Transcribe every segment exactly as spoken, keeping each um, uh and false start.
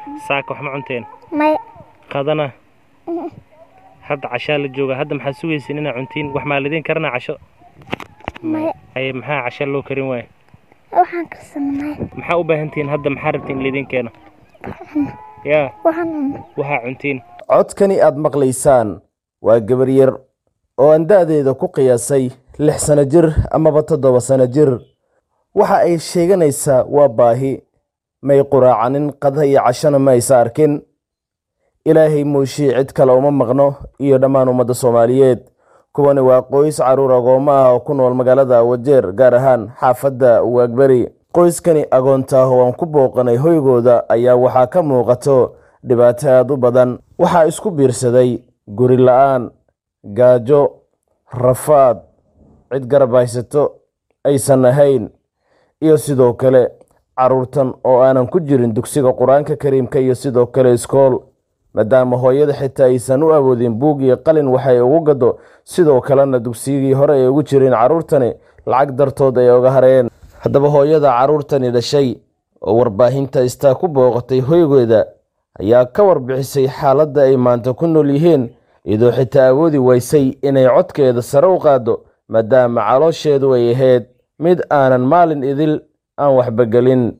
saaka wax ma cunteen may qadana hadda casha la jooga hadda maxaa sugaysiin inaa cuntiin wax maalideen karna casho may ay maxaa casha loo karin waay waxaan karsanay maxaa u baahantiin hadda maxaa rabtiin lidin keeno yaa waxaan waxa cuntiin codkani aad maqlaysaan waa gabar yar oo aan da'deeda ku qiyaasay lix sano jir amaba toddoba sano jir waxa ay sheeganaysaa waa baahi may quraacanin qadha iyo cashana ma aysa arkin ilaahay muushii cid kale uma maqno iyo dhammaan ummadda soomaaliyeed kuwani waa qoys caruur agoommo ah oo ku nool magaalada Wajeer gaar ahaan xaafadda Waagbari qoyskani agoonta ah oo aan ku booqanay hoygooda ayaa waxaa ka muuqato dhibaato aad u badan waxaa isku biirsaday guri la'aan gaajo rafaad cid garab haysato aysan ahayn iyo sidoo kale caruurtan oo aanan ku jirin dugsiga quraanka kariimka iyo sidoo kale iskool maadaama hooyada xitaa aysan u awoodin buug iyo qalin waxay ugu gado sidoo kalena dugsigii hore ay ugu jireen caruurtani lacag dartood ay uga hareen haddaba hooyada caruurtani dhashay oo warbaahinta istaa ku booqatay hoygooda ayaa ka warbixisay xaaladda ay maanta ku nool yihiin iyadoo xitaa awoodi waysay inay codkeeda sare u qaado maadaama caloosheedu ay ahayd mid aanan maalin idil aan waxba gelin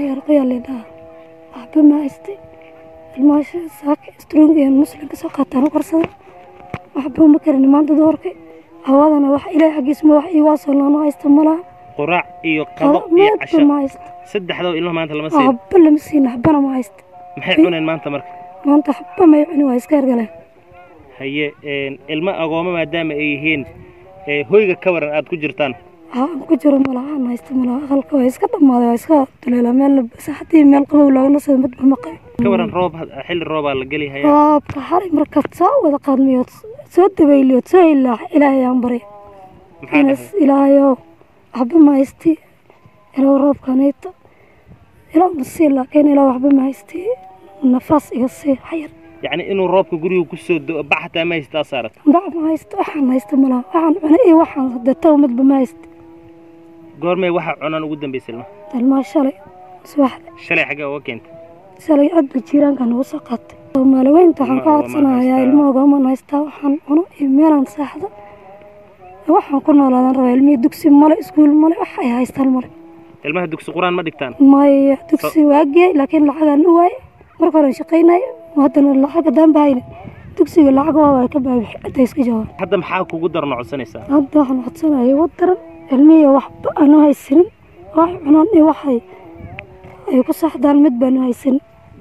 الماشي ساك استرونجي المسلم كساقة تنقرصه وحبه مكرني ما عنده دورك هذا أنا وح إلى حق اسمه وح يواصل أنا استملا قراع إيو قضاء إيو عشاء سد حذو إله ما أنت لما سين حب اللي مسين حبنا ما يست محيعون ما أنت مرك ما أنت حب ما يعني ويسكر قله هي الماء أقوم ما دام إيهين هويك كبر أد كجرتان ها كجر ملا أنا استملا خلق ويسكر ما يسكر تلا مال بس حتى مال قبول ولا نص مد بالمقام كبر الروب حل الروب اللي قلي هيا روب كحري مركز صاوي قادميوت سود بيليوت سوي الله إلهي أمبري ناس إلهي حب ما يستي إلى روب كانيت إلى مسير لكن إلى حب ما يستي النفس يصير حير يعني إنه الروب كجري وكسود بعد ما يستأ صارت بعد ما يست وحن ما يستملا وحن أنا إيه وحن دتو مد بما يست قرمي وحن عنان قدام بيسلمه الماء شلي سواحد شلي حاجة وكنت شلي عد جيران كان وسقط وما لوين تحن قاعد صنع يا الموجة ما نيستا وحن أنا إيميلان ساحدة وحن كنا لا نرى علمي دكسي مال إسكول مال وحي هاي استلمر المه دكسي قرآن ما دكتان ما دكسي واجي لكن الحاجة النواي مركنا شقينا وهذا الحاجة دام باين دكسي الحاجة هو كبا تيسك جوا هذا محاك وقدر نوع سنة سا هذا حن حصلنا يودر علمي وحب أنا هاي السن واحد أنا وحي أيوة صح ده المدبن هاي السن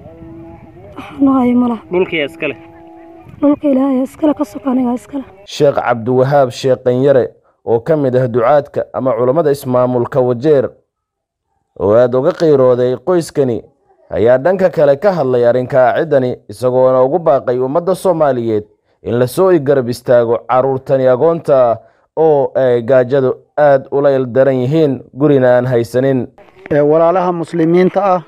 أنا هاي ملا ملك يا إسكاله ملك لا يا إسكاله كسكاني يا إسكاله sheekh cabdiwahaab sheeqan yare oo ka mid ah ducaadka ama culimada ismaamulka Wajeer oo aad uga qeyrooday qoyskani ayaa dhanka kale ka hadlay arrinka cidani isagoo ugu baaqay ummadda Soomaaliyeed in la soo garab istaago caruurtani agoonta oo ay gaajadu aad u leel daran yihiin gurina aan haysanin walaalaha muslimiinta ah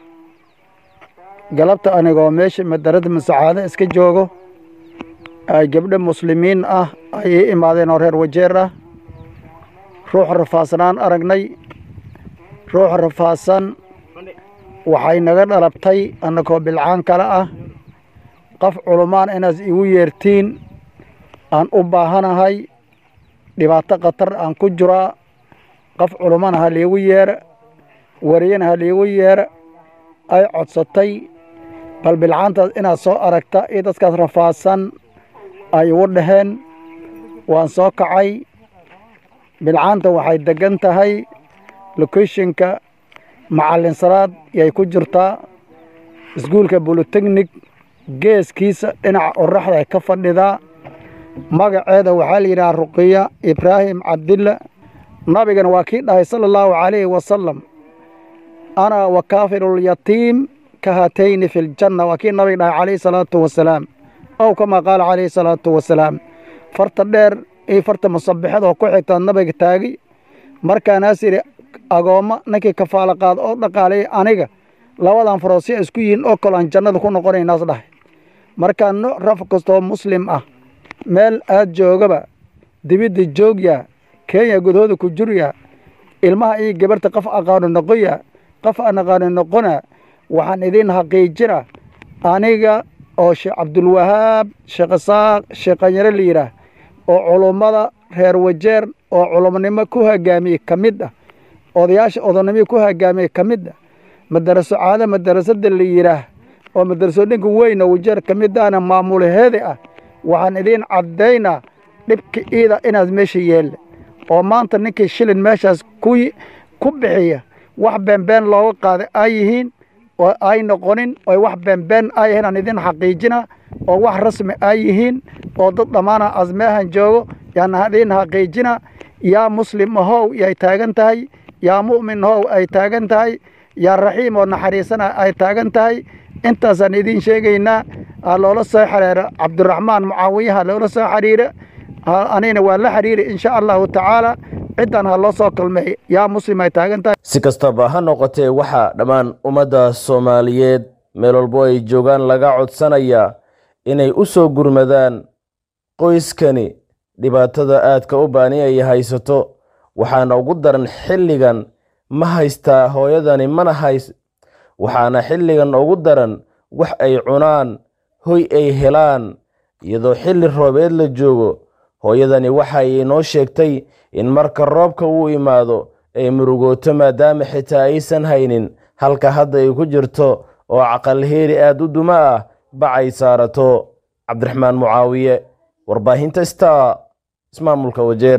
galabta anigoo meesha madarada masaacada iska joogo ay gabdho muslimiin ah ay imaadeen oo reer Wajeer ah ruux rafaasan aragnay ruux rafaasan waxay naga dhalabtay annagoo bilcaan kala ah qof culumaan inaas igu yeertiin aan u baahanahay dhibaato qatar aan ku jira qof culumaan ha leegu yeer wariyana ha leegu yeer ay codsatay bal bilcaantaas inaad soo aragta iyo dadkaas rafaasan ay ugu dhaheen waan soo kacay bilcaanta waxay degan tahay locationka macallin salaad yay ku jirtaa iskuulka Polytechnic geeskiisa dhinaca oraxda ay ka fadhidaa magaceeda waxaa la yiraahdaa Ruqiya Ibrahim Cabdilla nabigana waa kii dhahay sallallahu alayhi wa sallam ana wa kafirul yatim kahatayn fil janna waa kii nabiga dhahay alayhi salatu wasalaam أو كما قال عليه الصلاة والسلام فرت الدير إيه فرت مصبحات وكحيت النبي تاجي مركا ناسير أقوم نكى كفالة قاد أو نقالي أنيجا لو هذا فرنسي إسكوين أو كل عن جنة كون قرين ناس ده مركا نو رفق استو مسلم أه مال أد جوجبا دبيد الجوجيا كي يجود كجوريا الماء إيه جبرت قف أقار النقية قف أنا قار النقنا وحن إذين حقيقة aniga oo sheekh cabdulwahaab sheekh isaaq sheekh qanyare la yidhaah oo culummada reer wajeer oo culumnimo ku hoggaamiyey ka mid ah odayaasha odanimo ku hoggaamiyey ka mid ah madaraso caada madarasada la yidhaah oo madarasooyinka weyn oo wajeer ka mid ahna maamulaheeda ah waxaan idiin caddaynaa dhibka iida inaad meesha yeelle oo maanta ninkii shilin meeshaas ku ku bixiya wax beenbeen looga qaaday ay yihiin oo ay noqonin oo wax beenbeen ay yihiin aan idin xaqiijina oo wax rasmi ay yihiin oo dad dhammaana asmeehan joogo yaan idin xaqiijina yaa muslim ahow yay taagan tahay yaa mu'min ahow ay taagan tahay yaa raxiim oo naxariisana ay taagan tahay intaasaan idin sheegaynaa loola soo xiriira cabdiraxmaan mucaawiyaha loola soo xiriira anina waa la xiriiri insha allahu tacaala ciddan ha loo soo kalmeey yaa muslim ay taagan tahay si kastaba ha noqotee waxaa dhammaan ummadda soomaaliyeed meel walbo ay joogaan laga codsanayaa inay u soo gurmadaan qoyskani dhibaatada aadka u baani ay haysato waxaana ugu daran xilligan ma haystaa hooyadani mana hays waxaana xilligan ugu daran wax ay cunaan hoy ay helaan iyadoo xilli roobeed la joogo hooyadani waxay inoo sheegtay in marka roobka uu imaado ay murugooto maadaama xitaa aysan haynin halka hadda ay ku jirto oo caqal heeri aad u duma ah bacay saarato cabdiraxmaan mucaawiye warbaahinta star ismaamulka wajeer